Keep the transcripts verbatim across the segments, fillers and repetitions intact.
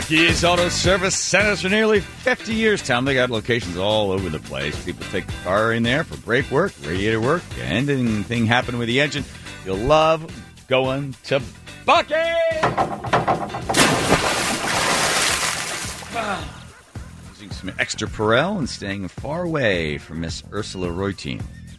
Lucky's Auto Service Centers for nearly fifty years, Tom. They got locations all over the place. People take the car in there for brake work, radiator work, anything happen with the engine. You'll love going to Bucky! Using some extra Perel and staying far away from Miss Ursula Reutin.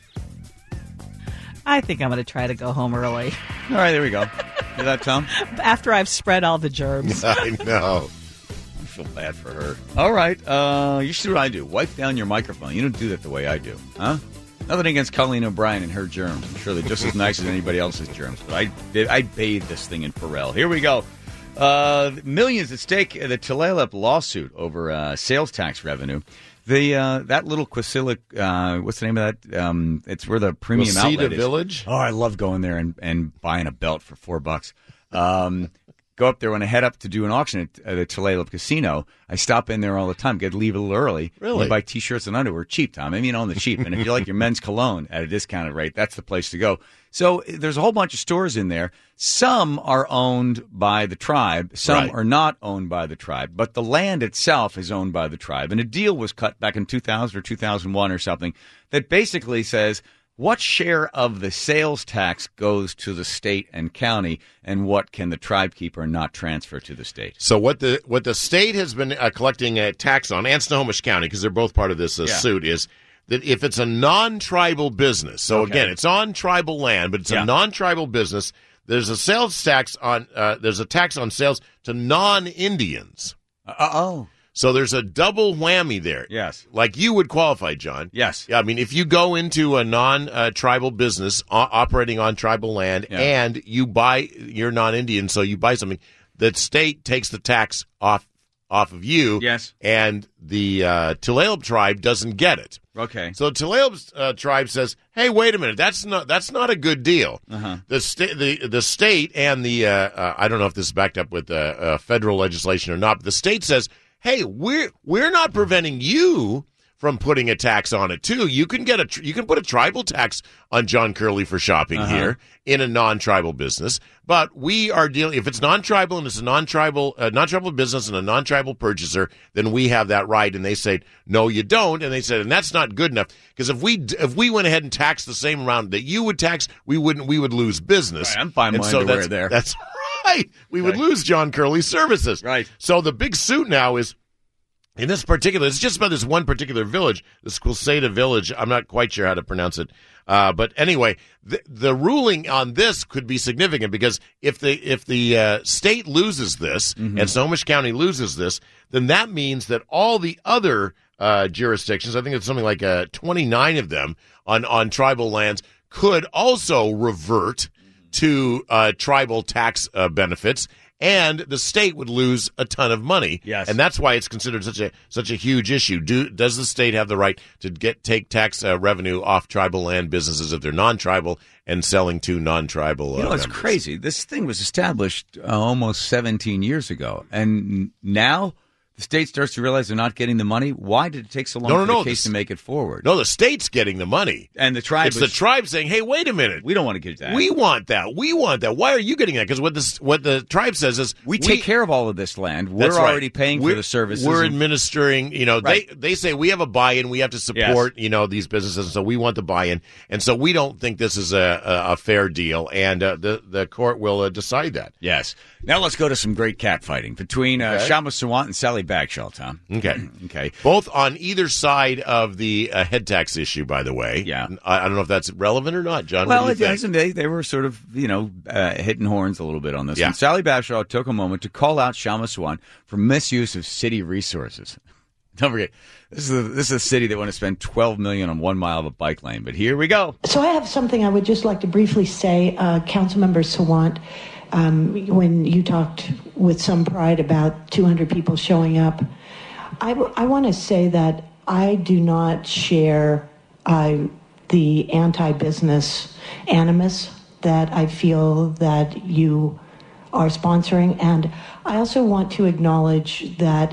I think I'm going to try to go home early. All right, there we go. Hear that, Tom? After I've spread all the germs. I know. I feel bad for her. All right, uh, you should do what I do. Wipe down your microphone. You don't do that the way I do, huh? Nothing against Colleen O'Brien and her germs. I'm sure they're just as nice as anybody else's germs. But I, I bathed this thing in Pharrell. Here we go. Uh, millions at stake. The Tulalip lawsuit over uh, sales tax revenue. The uh, that little Quasila, uh, what's the name of that? Um, it's where the premium Waseda outlet is. Village? Oh, I love going there and, and buying a belt for four bucks. Um, go up there when I head up to do an auction at uh, the Tulalip Casino. I stop in there all the time. Get to leave a little early. Really? And buy T-shirts and underwear cheap, Tom. I mean, on the cheap. And if you like your men's cologne at a discounted rate, that's the place to go. So there's a whole bunch of stores in there. Some are owned by the tribe. Some Right. are not owned by the tribe. But the land itself is owned by the tribe. And a deal was cut back in two thousand or two thousand one or something that basically says what share of the sales tax goes to the state and county, and what can the tribe keeper not transfer to the state? So what the what the state has been uh, collecting a tax on, and Snohomish County, because they're both part of this uh, Yeah. suit, is that if it's a non-tribal business, so Okay. again, it's on tribal land, but it's Yeah. a non-tribal business, there's a sales tax on, uh, there's a tax on sales to non-Indians. Uh, oh. So there's a double whammy there. Yes. Like you would qualify, John. Yes. Yeah, I mean, if you go into a non-tribal business o- operating on tribal land Yeah. and you buy, you're non-Indian, so you buy something, the state takes the tax off off of you. Yes. And the uh, Tulalip tribe doesn't get it. Okay. So Tulalip uh, tribe says, "Hey, wait a minute. That's not that's not a good deal." Uh-huh. The state, the the state, and the uh, uh, I don't know if this is backed up with uh, uh, federal legislation or not. But the state says, "Hey, we're we're not preventing you from putting a tax on it too. You can get a tr- you can put a tribal tax on John Curley for shopping Uh-huh. here in a non-tribal business, but we are dealing if it's non-tribal and it's a non-tribal uh, non-tribal business and a non-tribal purchaser, then we have that right." And they say, "No, you don't." And they said, "And that's not good enough because if we d- if we went ahead and taxed the same amount that you would tax, we wouldn't we would lose business." Right, I'm buying And my so underwear that's, there. That's right. We would lose John Curley's services. Right. So the big suit now is. In this particular, it's just about this one particular village, this Quaseda Village. I'm not quite sure how to pronounce it, uh, but anyway, the, the ruling on this could be significant because if the if the uh, state loses this Mm-hmm. and Snohomish County loses this, then that means that all the other uh, jurisdictions, I think it's something like uh, twenty-nine of them on on tribal lands, could also revert to uh, tribal tax uh, benefits. And the state would lose a ton of money. Yes. And that's why it's considered such a such a huge issue. Do does the state have the right to get take tax uh, revenue off tribal land businesses if they're non-tribal and selling to non-tribal? Uh, You know, it's members? crazy. This thing was established uh, almost seventeen years ago, and now the state starts to realize they're not getting the money. Why did it take so long No, no, for no, the case the- to make it forward? No, the state's getting the money. And the tribe It's was, the tribe saying, "Hey, wait a minute. we don't want to get that. We want that. We want that. Why are you getting that?" Because what this what the tribe says is We take care of all of this land. We're That's right. already paying We're- for the services. We're and- administering, you know, Right. they they say we have a buy-in, we have to support, you know, these businesses, and so we want the buy-in. And so we don't think this is a, a, a fair deal, and uh, the, the court will uh, decide that. Yes. Now let's go to some great cat fighting between uh, Okay. Shama Sawant and Sally Bagshaw, Tom. Okay. Okay. Both on either side of the uh, head tax issue, by the way. Yeah. I, I don't know if that's relevant or not, John. Well, what it do you think? doesn't. They, they were sort of, you know, uh, hitting horns a little bit on this Yeah. one. Sally Bagshaw took a moment to call out Shama Sawant for misuse of city resources. Don't forget, this is a, this is a city that want to spend twelve million dollars on one mile of a bike lane. But here we go. So I have something I would just like to briefly say. Uh, Councilmember Sawant, um, when you talked with some pride about two hundred people showing up, I, w- I want to say that I do not share uh, the anti-business animus that I feel that you are sponsoring. And I also want to acknowledge that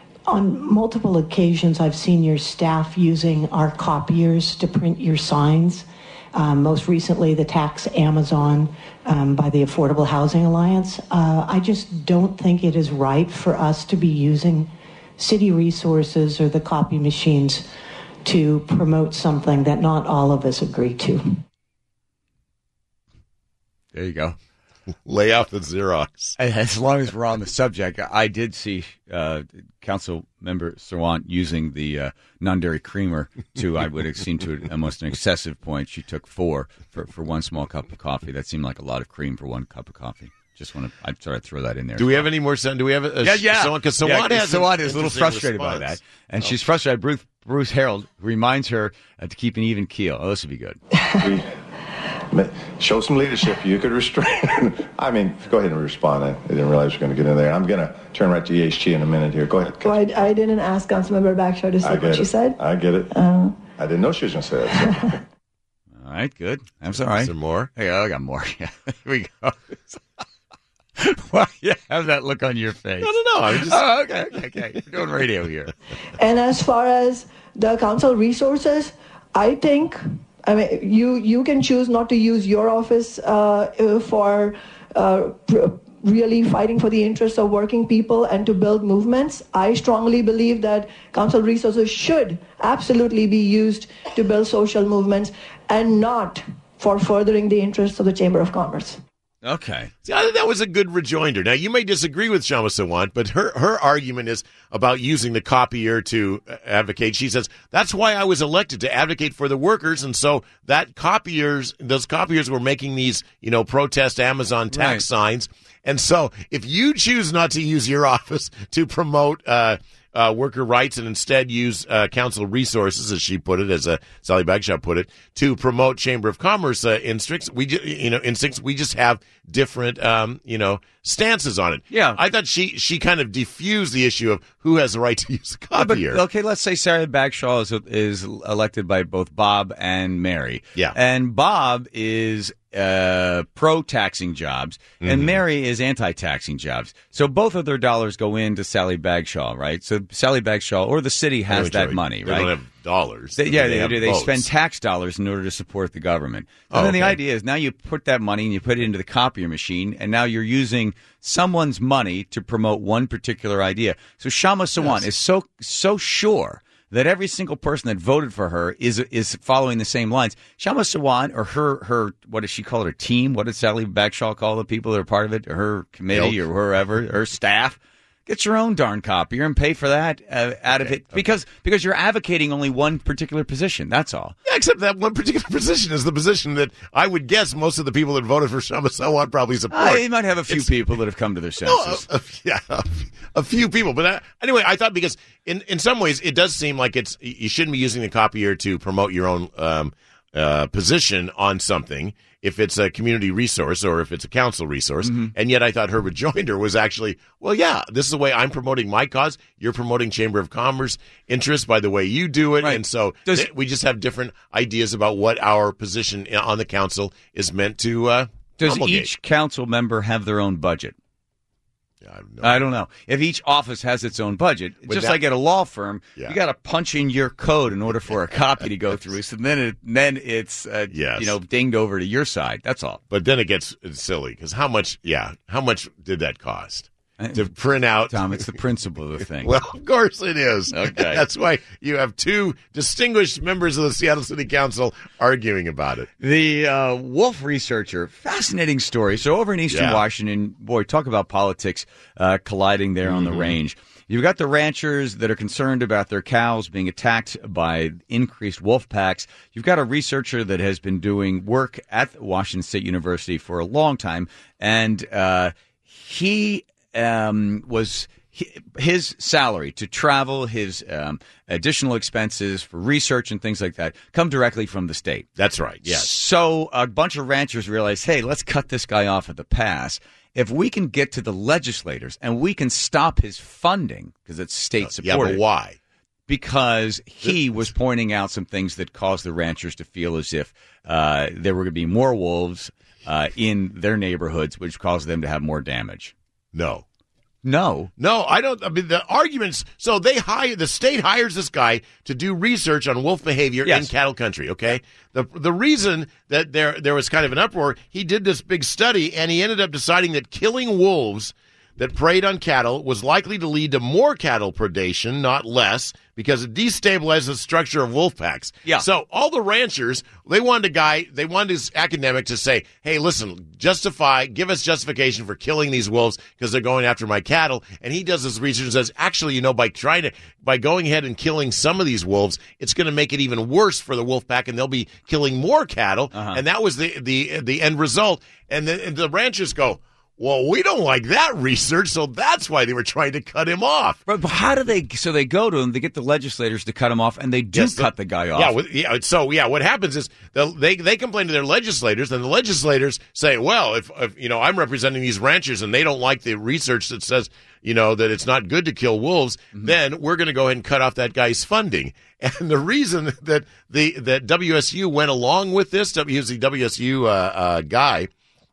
on multiple occasions I've seen your staff using our copiers to print your signs. um, most recently the tax Amazon um, by the Affordable Housing Alliance. Uh, I just don't think it is right for us to be using city resources or the copy machines to promote something that not all of us agree to. There you go. Lay off the Xerox. As long as we're on the subject, I did see uh, Council Member Sawant using the uh, non-dairy creamer to, I would have seen to almost an excessive point. She took four for, for one small cup of coffee. That seemed like a lot of cream for one cup of coffee. Just want to, I'm sorry to throw that in there. Do we have any more? Do we have a, a yeah, yeah. Sawant? Because Sawant yeah, has Sawant is a little interesting frustrated response. by that, and Oh. she's frustrated. Bruce, Bruce Harold reminds her uh, to keep an even keel. Oh, this would be good. Show some leadership. You could restrain. I mean, go ahead and respond. I didn't realize we were going to get in there. I'm going to turn right to E H T in a minute here. Go ahead. Well, I, I didn't ask Councilmember Bagshaw to say I what get she it. said. I get it. Uh, I didn't know she was going to say that. So. All right, good. I'm sorry. Is there more? Hey, I got more. Yeah, here we go. Why you have that look on your face? No, no, no. I'm just. Oh, okay, okay, okay. We're doing radio here. and as far as the council resources, I think, I mean, you, you can choose not to use your office uh, uh, for uh, pr- really fighting for the interests of working people and to build movements. I strongly believe that council resources should absolutely be used to build social movements and not for furthering the interests of the Chamber of Commerce. Okay. See, I think that was a good rejoinder. Now, you may disagree with Shama Sawant, but her, her argument is about using the copier to advocate. She says, that's why I was elected, to advocate for the workers. And so that copiers, those copiers were making these, you know, protest Amazon tax Right. signs. And so if you choose not to use your office to promote uh, uh, worker rights and instead use uh, council resources, as she put it, as uh, Sally Bagshaw put it, to promote Chamber of Commerce uh, instincts, we ju- you know instincts, we just have different um, you know stances on it. Yeah. I thought she she kind of diffused the issue of who has the right to use the Yeah, but, copier. okay, let's say Sarah Bagshaw is, is elected by both Bob and Mary. Yeah. And Bob is uh, pro-taxing jobs, and Mhm. Mary is anti-taxing jobs. So both of their dollars go into Sally Bagshaw, right? So Sally Bagshaw or the city I know has what you that mean. money, They right? don't have dollars. They, yeah, they, have do. They votes. spend tax dollars in order to support the government. Oh, And then the okay. idea is now you put that money and you put it into the copier machine, and now you're using someone's money to promote one particular idea. So Shama Sawant Yes. is so so sure that every single person that voted for her is is following the same lines. Shama Sawant or her her what does she call it? Her team? What did Sally Bagshaw call the people that are part of it? Or her committee Ilk. or whoever, her staff. Get your own darn copier and pay for that uh, out of it because because you're advocating only one particular position. That's all. Yeah, except that one particular position is the position that I would guess most of the people that voted for Shama Sawant probably support. I might have a few It's- people that have come to their No, senses. a, a- yeah, a, a few people. But uh, anyway, I thought because in, in some ways it does seem like it's you shouldn't be using the copier to promote your own um, uh, position on something if it's a community resource or if it's a council resource. Mm-hmm. And yet I thought her rejoinder was actually, well, yeah, this is the way I'm promoting my cause. You're promoting Chamber of Commerce interests by the way you do it. Right. And so Does- th- we just have different ideas about what our position on the council is meant to uh, Does promulgate. each council member have their own budget? Yeah, I have no I don't know. If each office has its own budget, Would just that- like at a law firm, Yeah. you got to punch in your code in order for a copy to go through. So then, it, then it's uh, Yes. you know dinged over to your side. That's all. But then it gets silly because how much? Yeah, how much did that cost to print out? Tom, it's the principle of the thing. Well, of course it is. Okay. That's why you have two distinguished members of the Seattle City Council arguing about it. The uh, Wolf researcher, fascinating story. So over in Eastern Yeah. Washington, boy, talk about politics uh, colliding there on the Mm-hmm. range. You've got the ranchers that are concerned about their cows being attacked by increased wolf packs. You've got a researcher that has been doing work at Washington State University for a long time, and uh, he um, was his salary to travel, his um, additional expenses for research and things like that come directly from the state. That's right. Yes. So a bunch of ranchers realized, hey, let's cut this guy off at the pass. If we can get to the legislators and we can stop his funding, because it's state Yeah, supported, but why? because he was pointing out some things that caused the ranchers to feel as if uh, there were going to be more wolves uh, in their neighborhoods, which caused them to have more damage. No. No. No, I don't. I mean, the arguments. So they hire the state hires this guy to do research on wolf behavior Yes. in cattle country. Okay, the the reason that there there was kind of an uproar, he did this big study and he ended up deciding that killing wolves that preyed on cattle was likely to lead to more cattle predation, not less, because it destabilizes the structure of wolf packs. Yeah. So all the ranchers, they wanted a guy, they wanted his academic to say, hey, listen, justify, give us justification for killing these wolves because they're going after my cattle. And he does this research and says, actually, you know, by trying to, by going ahead and killing some of these wolves, it's going to make it even worse for the wolf pack and they'll be killing more cattle. Uh-huh. And that was the, the, the end result. And the, and the ranchers go, well, we don't like that research, so that's why they were trying to cut him off. But but how do they? So they go to him, they get the legislators to cut him off, and they do Yes, cut the, the guy off. Yeah, with, yeah. So yeah, what happens is the, they they complain to their legislators, and the legislators say, "Well, if, if you know I'm representing these ranchers, and they don't like the research that says you know that it's not good to kill wolves, mm-hmm. then we're going to go ahead and cut off that guy's funding." And the reason that the that W S U went along with this, he was the W S U uh, uh, guy.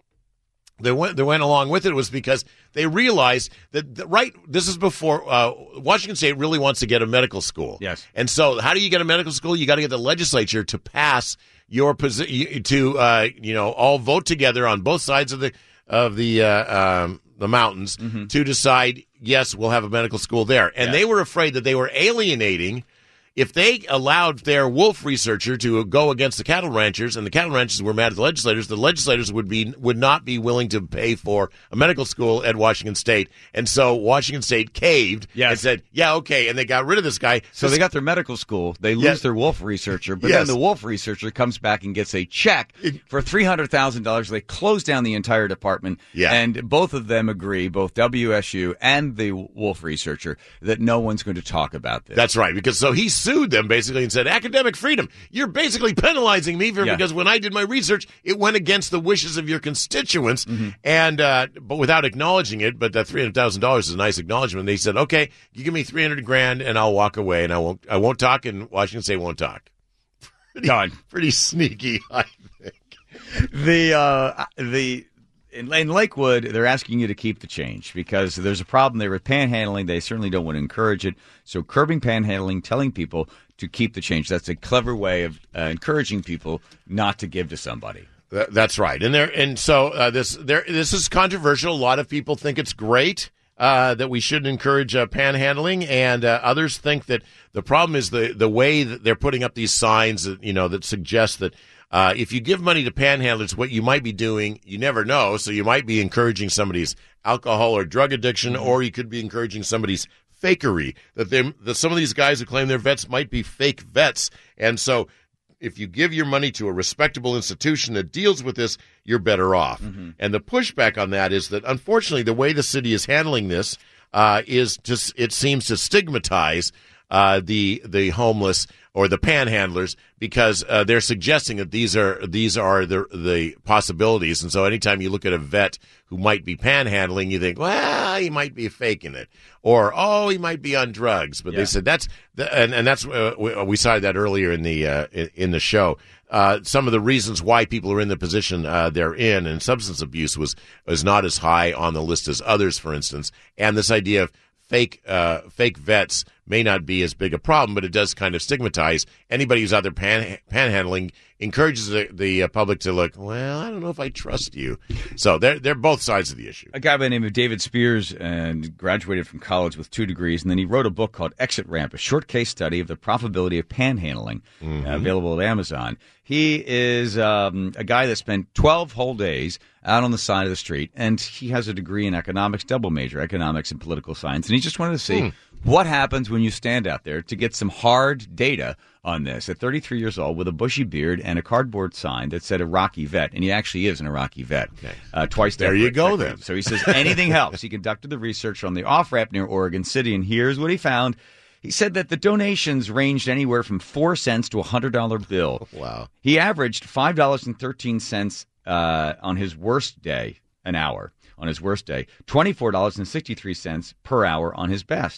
They went. They went along with it was because they realized that the, right. This is before uh, Washington State really wants to get a medical school. Yes. And so, how do you get a medical school? You got to get the legislature to pass your position to uh, you know all vote together on both sides of the of the uh, um, the mountains mm-hmm. to decide. Yes, we'll have a medical school there. And yes. they were afraid that they were alienating. If they allowed their wolf researcher to go against the cattle ranchers, and the cattle ranchers were mad at the legislators, the legislators would be would not be willing to pay for a medical school at Washington State, and so Washington State caved yes. and said, "Yeah, okay," and they got rid of this guy. So this, they got their medical school, they lose yes. their wolf researcher, but yes. then the wolf researcher comes back and gets a check for three hundred thousand dollars. They close down the entire department, yeah. and both of them agree, both W S U and the wolf researcher, that no one's going to talk about this. That's right, because so he sued them basically and said, academic freedom, you're basically penalizing me for, yeah. because when I did my research, it went against the wishes of your constituents, mm-hmm. and uh, but without acknowledging it. But that three hundred thousand dollars is a nice acknowledgement. They said, okay, you give me three hundred grand and I'll walk away and I won't I won't talk, and Washington State won't talk. Pretty, God. pretty sneaky, I think. The uh, the in, in Lakewood, they're asking you to keep the change because there's a problem there with panhandling. They certainly don't want to encourage it. So curbing panhandling, telling people to keep the change. That's a clever way of uh, encouraging people not to give to somebody. That, that's right. And there, and so uh, this there this is controversial. A lot of people think it's great uh, that we should encourage uh, panhandling, and uh, others think that the problem is the the way that they're putting up these signs that you know that suggest that uh, if you give money to panhandlers, what you might be doing, you never know. So you might be encouraging somebody's alcohol or drug addiction, or you could be encouraging somebody's fakery, that they that some of these guys who claim they're vets might be fake vets. And so if you give your money to a respectable institution that deals with this, you're better off. Mm-hmm. And the pushback on that is that, unfortunately, the way the city is handling this uh, is just, it seems to stigmatize uh, the the homeless or the panhandlers, because uh, they're suggesting that these are these are the the possibilities. And so anytime you look at a vet who might be panhandling, you think, well, he might be faking it, or oh, he might be on drugs. But yeah. they said that's and and that's uh, we, we cited that earlier in the uh, in, in the show. Uh, some of the reasons why people are in the position uh, they're in, and substance abuse was was not as high on the list as others, for instance. And this idea of fake uh, fake vets may not be as big a problem, but it does kind of stigmatize anybody who's out there pan, panhandling. Encourages the, the uh, public to look, well, I don't know if I trust you. So they're they're both sides of the issue. A guy by the name of David Spears and graduated from college with two degrees, and then he wrote a book called Exit Ramp, a short case study of the profitability of panhandling, mm-hmm. uh, available at Amazon. He is um, a guy that spent twelve whole days out on the side of the street, and he has a degree in economics, double major, economics and political science, and he just wanted to see mm. what happens when you stand out there to get some hard data on this. At thirty-three years old, with a bushy beard and a cardboard sign that said Iraqi vet, and he actually is an Iraqi vet. Okay. Uh, twice there you go then. So he says anything helps. He conducted the research on the off-ramp near Oregon City, and here's what he found. He said that the donations ranged anywhere from four cents to a one hundred dollar bill. Wow. He averaged five dollars and thirteen cents uh, on his worst day, an hour, on his worst day, twenty-four dollars and sixty-three cents per hour on his best.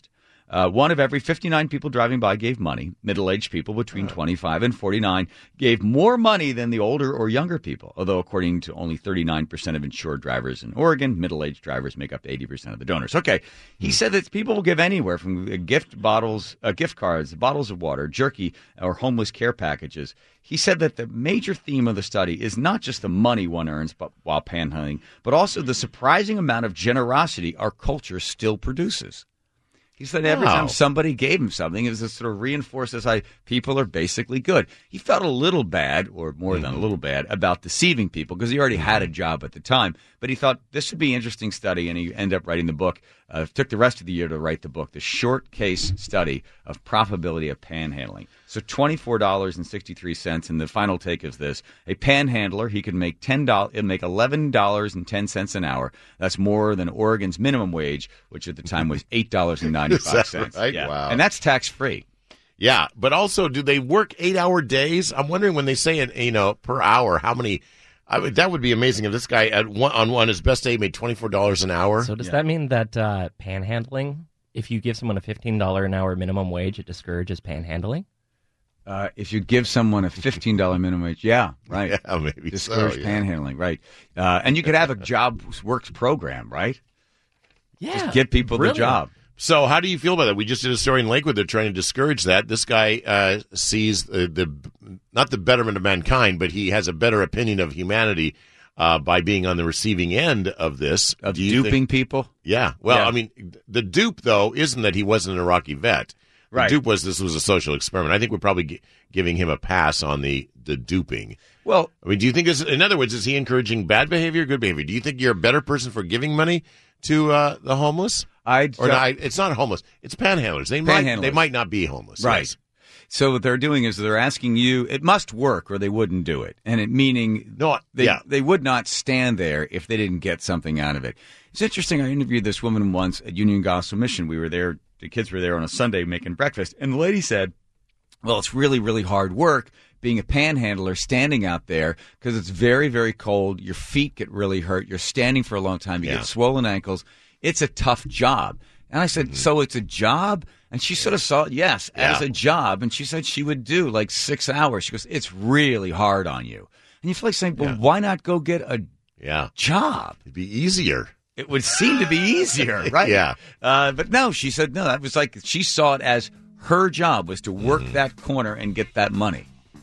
Uh, one of every fifty-nine people driving by gave money. Middle-aged people between twenty-five and forty-nine gave more money than the older or younger people, although according to only thirty-nine percent of insured drivers in Oregon, middle-aged drivers make up eighty percent of the donors. Okay, he said that people will give anywhere from gift bottles, uh, gift cards, bottles of water, jerky, or homeless care packages. He said that the major theme of the study is not just the money one earns but, while panhandling, but also the surprising amount of generosity our culture still produces. He said every Wow. time somebody gave him something, it was to sort of reinforce this idea people are basically good. He felt a little bad, or more mm-hmm. than a little bad, about deceiving people because he already had a job at the time. But he thought this would be an interesting study, and he ended up writing the book. Uh, took the rest of the year to write the book, The Short Case Study of Profitability of Panhandling. So twenty-four dollars and sixty-three cents, and the final take is this. A panhandler, he could make ten dollars, it'd make eleven dollars and ten cents an hour. That's more than Oregon's minimum wage, which at the time was eight dollars and ninety-five cents. Right? Yeah. Wow. And that's tax-free. Yeah, but also, do they work eight-hour days? I'm wondering when they say, it, you know, per hour, how many... I mean, that would be amazing if this guy at one, on one his best day made twenty-four dollars an hour. So does Yeah. that mean that uh, panhandling, if you give someone a fifteen dollars an hour minimum wage, it discourages panhandling? Uh, if you give someone a fifteen dollars minimum wage, yeah, right. Yeah, maybe Discourage so, yeah. panhandling, right. Uh, and you could have a job works program, right? Yeah. Just get people brilliant. the job. So how do you feel about that? We just did a story in Lakewood. They're trying to discourage that. This guy uh, sees the, the not the betterment of mankind, but he has a better opinion of humanity uh, by being on the receiving end of this. Of Do you duping think- people? Yeah. Well, Yeah. I mean, the dupe, though, isn't that he wasn't an Iraqi vet. The Right. dupe was this was a social experiment. I think we're probably gi- giving him a pass on the, the duping. Well, I mean, do you think this, in other words, is he encouraging bad behavior or good behavior? Do you think you're a better person for giving money to uh, the homeless? I Or not, it's not homeless. It's panhandlers. They might Panhandlers. they might not be homeless. Right. Yes. So what they're doing is they're asking you, it must work or they wouldn't do it. And it meaning No, they, yeah. they would not stand there if they didn't get something out of it. It's interesting. I interviewed this woman once at Union Gospel Mission. We were there. The kids were there on a Sunday making breakfast. And the lady said, well, it's really, really hard work being a panhandler standing out there because it's very, very cold. Your feet get really hurt. You're standing for a long time. You Yeah. get swollen ankles. It's a tough job. And I said, so it's a job? And she sort of saw it, yes, as Yeah. a job. And she said she would do like six hours. She goes, it's really hard on you. And you feel like saying, well, Yeah. why not go get a Yeah. job? It'd be easier. It would seem to be easier, right? Yeah. Uh, but no, she said, no, that was like she saw it as her job was to work Mm-hmm. that corner and get that money.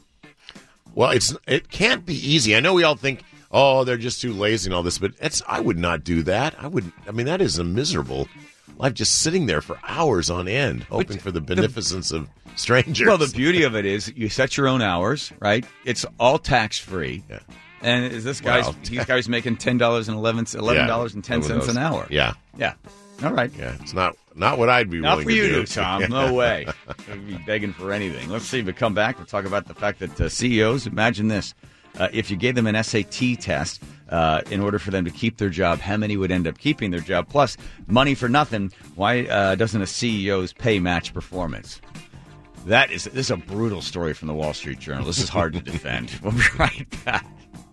Well, it's it can't be easy. I know we all think, oh, they're just too lazy and all this, but it's I would not do that. I would. I mean, that is a miserable life, just sitting there for hours on end, hoping for the beneficence of strangers. Well, the beauty of it is you set your own hours, right? It's all tax free. Yeah. And is this guy's Well, these guys making ten dollars and eleven eleven dollars and ten cents an hour? Yeah, Yeah. All right. yeah. It's not not what I'd be Not willing for you, to do, to, Tom. No way. I'd be begging for anything. Let's see if we come back. We'll talk about the fact that uh, C E Os, imagine this. Uh, if you gave them an S A T test uh, in order for them to keep their job, how many would end up keeping their job? Plus, money for nothing. Why uh, doesn't a C E O's pay match performance? That is this is a brutal story from the Wall Street Journal. This is hard to defend. We'll be right back.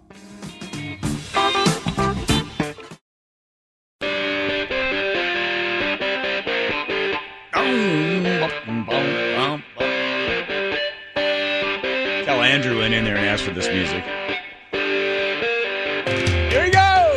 Tell Andrew went in there and asked for this music. Here we go!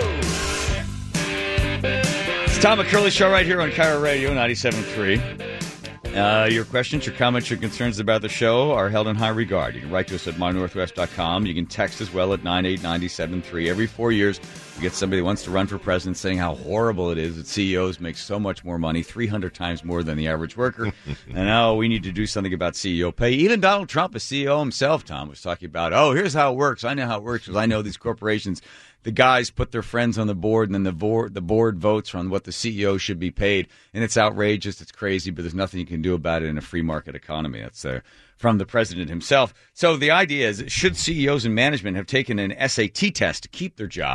It's Tom McCurley Show right here on Cairo Radio ninety-seven point three. Uh, your questions, your comments, your concerns about the show are held in high regard. You can write to us at my northwest dot com. You can text as well at nine eight nine seven three. Every four years, we get somebody who wants to run for president saying how horrible it is that C E Os make so much more money, three hundred times more than the average worker. And now we need to do something about C E O pay. Even Donald Trump, a C E O himself, Tom, was talking about, oh, here's how it works. I know how it works because I know these corporations. The guys put their friends on the board, and then the board, the board votes on what the C E O should be paid. And it's outrageous. It's crazy, but there's nothing you can do about it in a free market economy. That's uh, from the president himself. So the idea is, should C E Os and management have taken an S A T test to keep their jobs?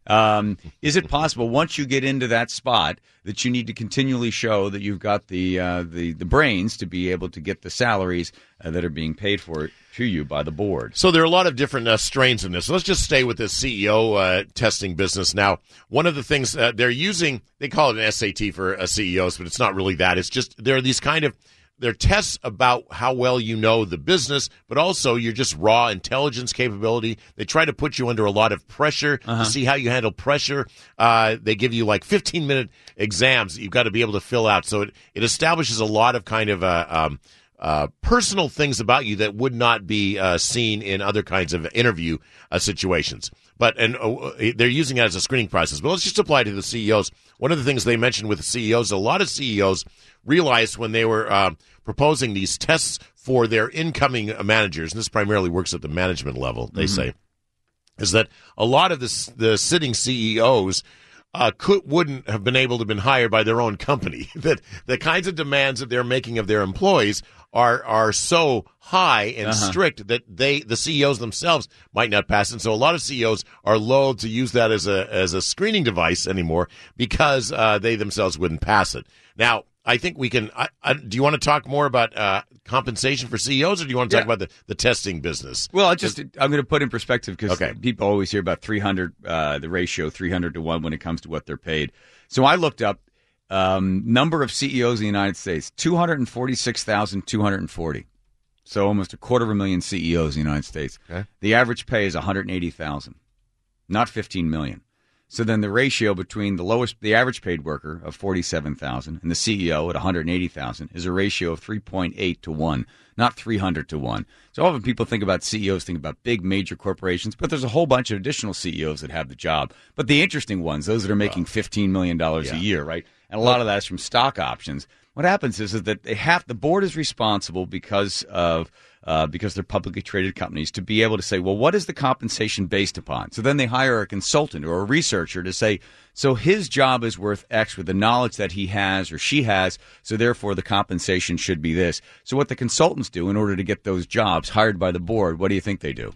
Um, is it possible once you get into that spot that you need to continually show that you've got the uh, the the brains to be able to get the salaries uh, that are being paid for to you by the board? So there are a lot of different uh, strains in this. Let's just stay with this C E O uh, testing business now. One of the things uh, they're using, they call it an S A T for uh, C E Os, but it's not really that. It's just there are these kind of They're tests about how well you know the business, but also your just raw intelligence capability. They try to put you under a lot of pressure uh-huh. to see how you handle pressure. Uh, they give you like fifteen-minute exams that you've got to be able to fill out. So it, it establishes a lot of kind of uh, um, uh, personal things about you that would not be uh, seen in other kinds of interview uh, situations. But and uh, they're using it as a screening process. But let's just apply to the C E Os. One of the things they mentioned with the C E Os, a lot of C E Os realized when they were uh, proposing these tests for their incoming managers, and this primarily works at the management level, they mm-hmm. say, is that a lot of the, the sitting C E Os uh, could, wouldn't have been able to have been hired by their own company. That the kinds of demands that they're making of their employees are are so high and uh-huh. strict that they the C E Os themselves might not pass. And so a lot of C E Os are loath to use that as a as a screening device anymore because uh, they themselves wouldn't pass it. Now, I think we can I, I, do you want to talk more about uh, compensation for C E Os, or do you want to talk yeah. about the, the testing business? Well, I just I'm going to put in perspective because okay. people always hear about three hundred, uh, the ratio three hundred to one when it comes to what they're paid. So I looked up um, number of C E Os in the United States, two hundred forty-six thousand two hundred forty. So almost a quarter of a million C E Os in the United States. Okay. The average pay is one hundred eighty thousand, not fifteen million. So then the ratio between the lowest, the average paid worker of forty-seven thousand and the C E O at one hundred eighty thousand is a ratio of three point eight to one, not three hundred to one. So often people think about C E Os, think about big major corporations, but there's a whole bunch of additional C E Os that have the job. But the interesting ones, those that are making fifteen million dollars yeah. a year, right? And a lot of that is from stock options. What happens is, is that they have, the board is responsible because of Uh, because they're publicly traded companies, to be able to say, well, what is the compensation based upon? So then they hire a consultant or a researcher to say, so his job is worth X with the knowledge that he has or she has, so therefore the compensation should be this. So what the consultants do in order to get those jobs hired by the board, what do you think they do?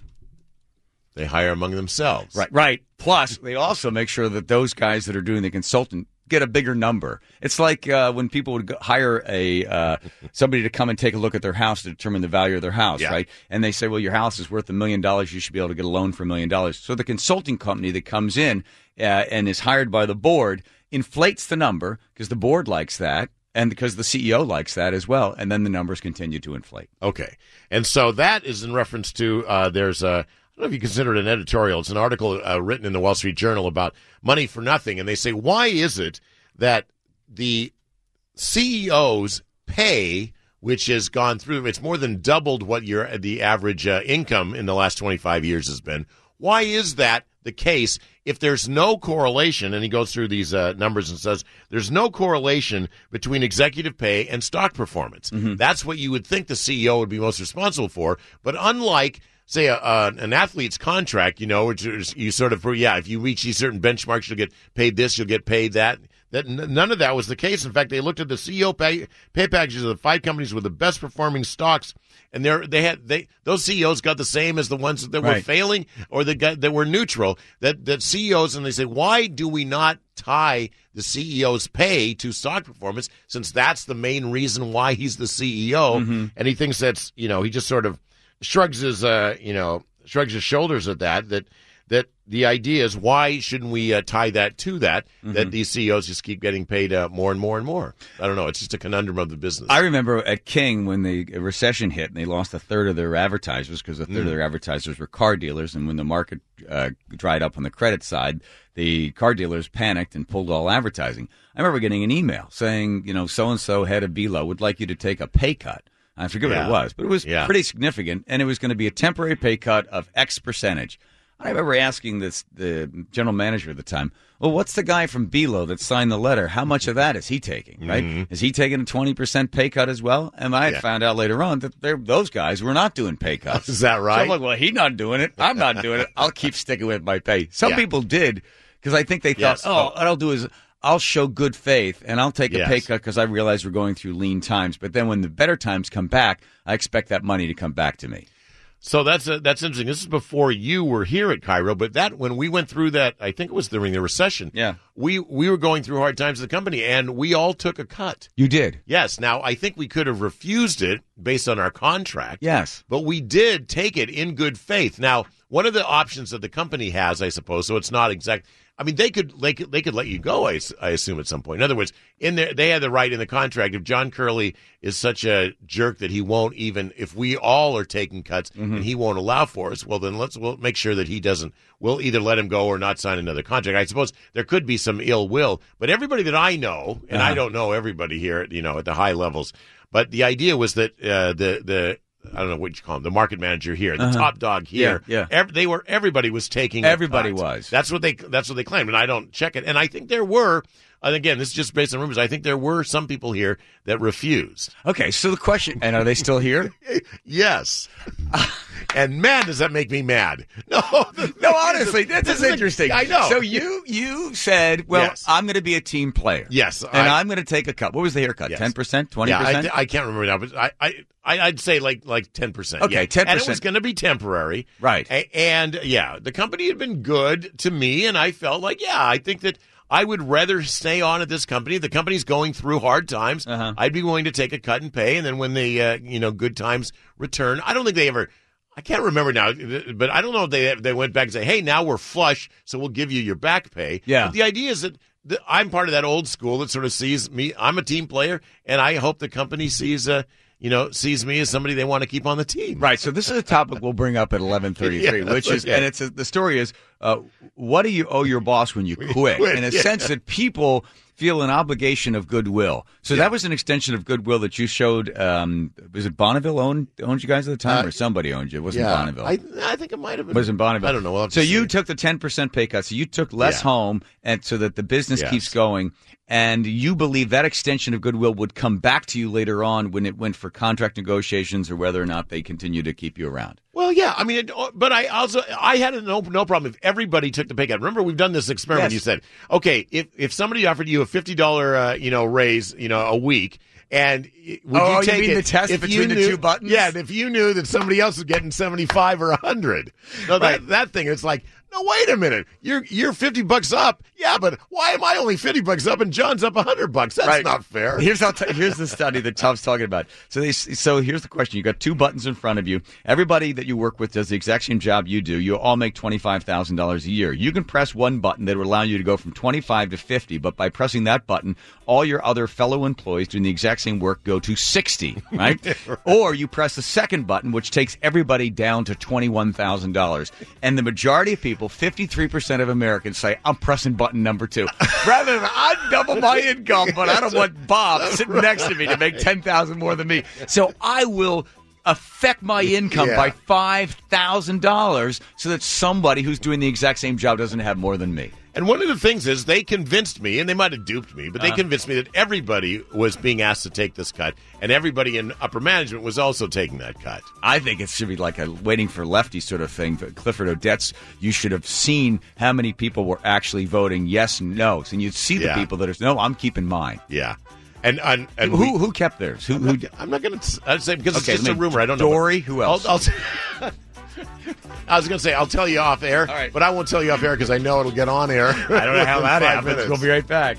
They hire among themselves. Right, right. Plus, they also make sure that those guys that are doing the consultant get a bigger number. It's like uh, when people would go hire a uh, somebody to come and take a look at their house to determine the value of their house, yeah. right? And they say, well, your house is worth a million dollars. You should be able to get a loan for a million dollars. So the consulting company that comes in uh, and is hired by the board inflates the number because the board likes that and because the C E O likes that as well. And then the numbers continue to inflate. Okay. And so that is in reference to uh, there's a I don't know if you consider it an editorial. It's an article uh, written in the Wall Street Journal about money for nothing. And they say, why is it that the C E Os pay, which has gone through, it's more than doubled what your the average uh, income in the last twenty-five years has been. Why is that the case if there's no correlation? And he goes through these uh, numbers and says there's no correlation between executive pay and stock performance. Mm-hmm. That's what you would think the C E O would be most responsible for. But unlike say a, uh, an athlete's contract, you know, which is, you sort of, yeah, if you reach these certain benchmarks, you'll get paid this, you'll get paid that. That n- none of that was the case. In fact, they looked at the C E O pay, pay packages of the five companies with the best performing stocks, and they they had they those C E Os got the same as the ones that right. were failing or that got, that were neutral. That that C E Os, and they say, why do we not tie the C E O's pay to stock performance, since that's the main reason why he's the C E O? Mm-hmm. And he thinks that's, you know, he just sort of shrugs his, uh, you know, shrugs his shoulders at that, that that the idea is, why shouldn't we uh, tie that to that, mm-hmm. that these C E Os just keep getting paid uh, more and more and more? I don't know. It's just a conundrum of the business. I remember at King when the recession hit and they lost a third of their advertisers because a third mm. of their advertisers were car dealers. And when the market uh, dried up on the credit side, the car dealers panicked and pulled all advertising. I remember getting an email saying, you know, so-and-so head of B L O would like you to take a pay cut. I forget yeah. what it was, but it was yeah. pretty significant, and it was going to be a temporary pay cut of X percentage. I remember asking this the general manager at the time, well, what's the guy from B L O that signed the letter? How much of that is he taking, right? Mm-hmm. Is he taking a twenty percent pay cut as well? And I had yeah. found out later on that those guys were not doing pay cuts. Is that right? So I'm like, well, he's not doing it. I'm not doing it. I'll keep sticking with my pay. Some yeah. people did because I think they thought, yes. oh, what I'll do is I'll show good faith, and I'll take a yes. pay cut because I realize we're going through lean times. But then when the better times come back, I expect that money to come back to me. So that's uh, that's interesting. This is before you were here at Cairo, but that when we went through that, I think it was during the recession. Yeah. we we were going through hard times as a company, and we all took a cut. You did? Yes. Now I think we could have refused it based on our contract. Yes. But we did take it in good faith. Now, one of the options that the company has, I suppose, so it's not exact. I mean, they could they could, they could let you go, I, I assume, at some point. In other words, in there, they had the right in the contract. If John Curley is such a jerk that he won't even, if we all are taking cuts Mm-hmm. and he won't allow for us, well, then let's we'll make sure that he doesn't. We'll either let him go or not sign another contract. I suppose there could be some ill will, but everybody that I know, and Uh-huh. I don't know everybody here, at, you know, at the high levels, but the idea was that uh, the the. I don't know what you call him, the market manager here, the Uh-huh. top dog here. Yeah, yeah. Ev- they were everybody was taking. a Everybody cut. was. That's what they. That's what they claimed, and I don't check it. And I think there were. And again, this is just based on rumors. I think there were some people here that refused. Okay, so the question, and are they still here? Yes. And man, does that make me mad? No, No, honestly, this is interesting. I know. So you you said, well, Yes. I'm going to be a team player. Yes, And I- I'm going to take a cut. What was the haircut? Yes. ten percent? twenty Yeah, I, percent? I can't remember now, but I, I, I I'd say like like ten percent. Okay, yeah. ten percent. And it was going to be temporary, Right. A- and yeah, the company had been good to me, and I felt like yeah, I think that I would rather stay on at this company. The company's going through hard times. Uh-huh. I'd be willing to take a cut and pay, and then when the uh, you know good times return, I don't think they ever. I can't remember now, but I don't know if they they went back and say, "Hey, now we're flush, so we'll give you your back pay." Yeah. But the idea is that the, I'm part of that old school that sort of sees me. I'm a team player, and I hope the company sees uh, you know sees me as somebody they want to keep on the team. Right. So this is a topic we'll bring up at eleven thirty-three, Yeah, which is, okay. and it's a, the story is, uh, what do you owe your boss when you quit? quit, In a yeah. sense that people feel an obligation of goodwill. So that was an extension of goodwill that you showed. Um, was it Bonneville owned owned you guys at the time, Uh, or somebody owned you? It wasn't Yeah, Bonneville. I, I think it might have been. It wasn't Bonneville. I don't know. We'll have so to you see. took the ten percent pay cut. So you took less Yeah. home, and so that the business Yes. keeps going. And you believe that extension of goodwill would come back to you later on when it went for contract negotiations, or whether or not they continue to keep you around. Well, yeah, I mean, it, but I also I had a no no problem if everybody took the pay cut. Remember, we've done this experiment. Yes. You said, okay, if if somebody offered you a fifty dollar uh, you know raise, you know, a week. And would Oh, you you take mean it the test if between you the knew- two buttons? Yeah, and if you knew that somebody else was getting seventy-five or one hundred. No, that, Right. that thing, it's like, no, wait a minute. You're you're fifty bucks up. Yeah, but why am I only fifty bucks up and John's up one hundred bucks? That's Right. not fair. Here's how t- here's the study that Tom's talking about. So they so here's the question: you got two buttons in front of you. Everybody that you work with does the exact same job you do. You all make twenty five thousand dollars a year. You can press one button that would allow you to go from twenty five to fifty, but by pressing that button, all your other fellow employees doing the exact same work go to sixty, right? Or you press the second button, which takes everybody down to twenty one thousand dollars, and the majority of people, fifty three percent of Americans, say, "I'm pressing button number two." Rather than I double my income, but I don't want Bob sitting next to me to make ten thousand more than me. So I will affect my income Yeah. by five thousand dollars so that somebody who's doing the exact same job doesn't have more than me. And one of the things is they convinced me, and they might have duped me, but they convinced me that everybody was being asked to take this cut, and everybody in upper management was also taking that cut. I think it should be like a waiting for lefty sort of thing. But Clifford Odets, you should have seen how many people were actually voting yes and no. And you'd see the Yeah. people that are, no, I'm keeping mine. Yeah. And and, and Who we- who kept theirs? Who, I'm who not, I'm not going to say because Okay, it's just a let me- rumor. I don't know. Dory, who else? I'll, I'll, I was going to say I'll tell you off air, All right. but I won't tell you off air because I know it'll get on air. I don't know how in that five happens. minutes. We'll be right back.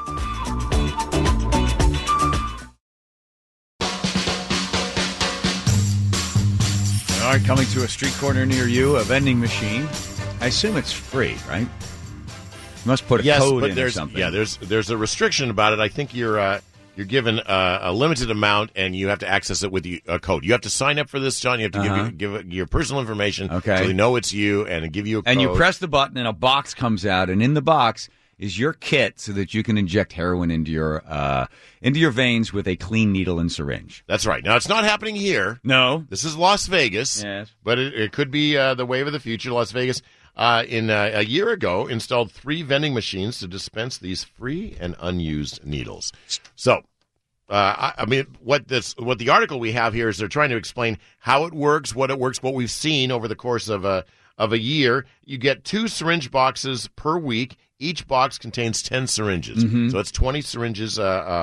All right, coming to a street corner near you, a vending machine. I assume it's free, right? You must put a Yes, code but in or there's something. yeah, there's there's a restriction about it. I think you're uh, you're given uh, a limited amount, and you have to access it with the, a code. You have to sign up for this, John. You have to Uh-huh. give give it your personal information, Okay. so they know it's you, and give you a code. And you press the button, and a box comes out, and in the box is your kit so that you can inject heroin into your uh, into your veins with a clean needle and syringe. That's right. Now it's not happening here. No. This is Las Vegas. Yes. But it, it could be uh, the wave of the future. Las Vegas, uh, in uh, a year ago, installed three vending machines to dispense these free and unused needles. So, uh, I, I mean, what this, what the article we have here is they're trying to explain how it works, what it works, what we've seen over the course of a of a year. You get two syringe boxes per week. Each box contains ten syringes, Mm-hmm. so it's twenty syringes uh, um,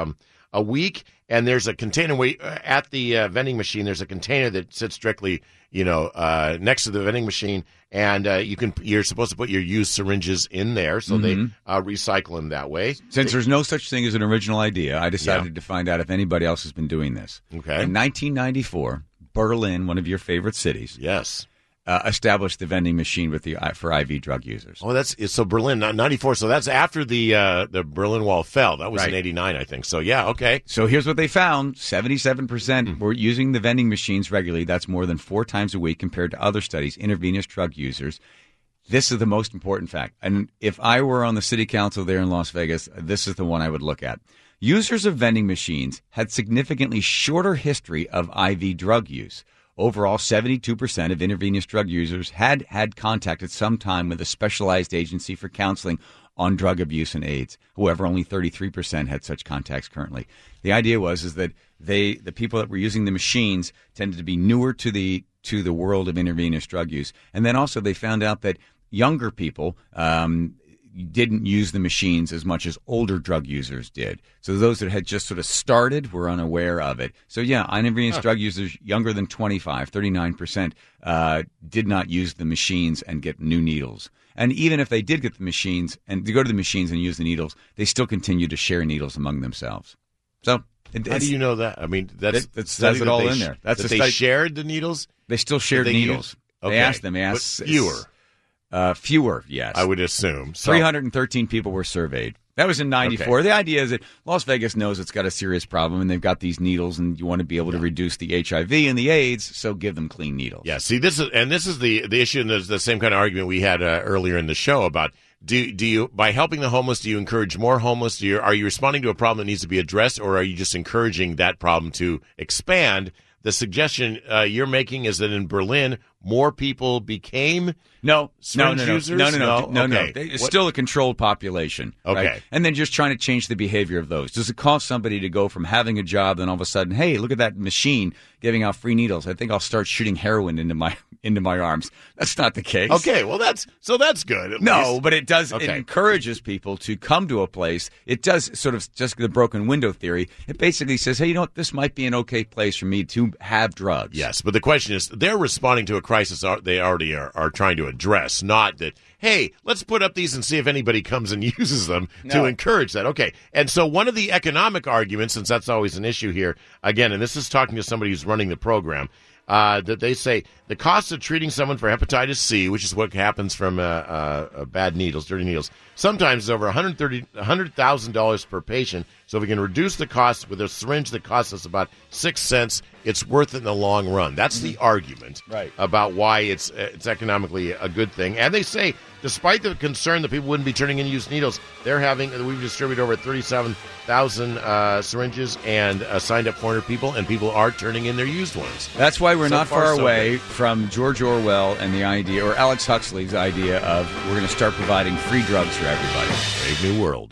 a week, and there's a container where, at the uh, vending machine. There's a container that sits directly, you know, uh, next to the vending machine, and uh, you can you're supposed to put your used syringes in there, so Mm-hmm. they uh, recycle them that way. Since there's no such thing as an original idea, I decided Yeah. to find out if anybody else has been doing this. Okay. In nineteen ninety-four, Berlin, one of your favorite cities, Yes. uh, established the vending machine with the for I V drug users. Oh, that's so Berlin, ninety-four. So that's after the uh, the Berlin Wall fell. That was Right. in eighty-nine, I think. So yeah, okay. So here's what they found: seventy-seven percent Hmm. were using the vending machines regularly. That's more than four times a week compared to other studies. Intravenous drug users. This is the most important fact. And if I were on the city council there in Las Vegas, this is the one I would look at. Users of vending machines had significantly shorter history of I V drug use. Overall, seventy-two percent of intravenous drug users had had contact at some time with a specialized agency for counseling on drug abuse and AIDS. However, only thirty-three percent had such contacts currently. The idea was is that they, the people that were using the machines, tended to be newer to the to the world of intravenous drug use, and then also they found out that younger people um, didn't use the machines as much as older drug users did. So those that had just sort of started were unaware of it. So yeah, intravenous huh. drug users younger than twenty-five, thirty-nine percent, uh, did not use the machines and get new needles. And even if they did get the machines and to go to the machines and use the needles, they still continue to share needles among themselves. So it, how do you know that? I mean, that's it, it says it all in sh- there. That's that the they study. shared the needles. They still shared they needles. Use? Okay. They asked them. They asked but fewer. Uh, fewer, yes. I would assume. So. three hundred thirteen people were surveyed. That was in ninety-four. Okay. The idea is that Las Vegas knows it's got a serious problem, and they've got these needles, and you want to be able to reduce the H I V and the AIDS, so give them clean needles. Yeah, see, this is and this is the the issue, and there's the same kind of argument we had uh, earlier in the show about do do you by helping the homeless, do you encourage more homeless? Do you, are you responding to a problem that needs to be addressed, or are you just encouraging that problem to expand? The suggestion uh, you're making is that in Berlin, more people became no, no, syringe no, no, users? no, no, no, No? no, Okay. no. It's What- still a controlled population. Okay. Right? And then just trying to change the behavior of those. Does it cost somebody to go from having a job, then all of a sudden, hey, look at that machine giving out free needles? I think I'll start shooting heroin into my into my arms. That's not the case. Okay, well that's so that's good. At No, least. but it does. Okay. It encourages people to come to a place. It does sort of just the broken window theory. It basically says, hey, you know what? This might be an okay place for me to have drugs. Yes, but the question is, they're responding to a crisis they already are, are trying to address, not that, hey, let's put up these and see if anybody comes and uses them No. to encourage that. Okay, and so one of the economic arguments, since that's always an issue here, again, and this is talking to somebody who's running the program, uh, that they say the cost of treating someone for hepatitis C, which is what happens from uh, uh, bad needles, dirty needles, sometimes is over one hundred thirty, one hundred thousand dollars per patient. So if we can reduce the cost with a syringe that costs us about six cents, it's worth it in the long run. That's the argument Right. about why it's uh, it's economically a good thing. And they say, despite the concern that people wouldn't be turning in used needles, they're having we've distributed over thirty-seven thousand uh, syringes and uh, signed up four hundred people, and people are turning in their used ones. That's why we're So not far, far so away good. from George Orwell and the idea, or Alex Huxley's idea of we're going to start providing free drugs for everybody. Brave new world.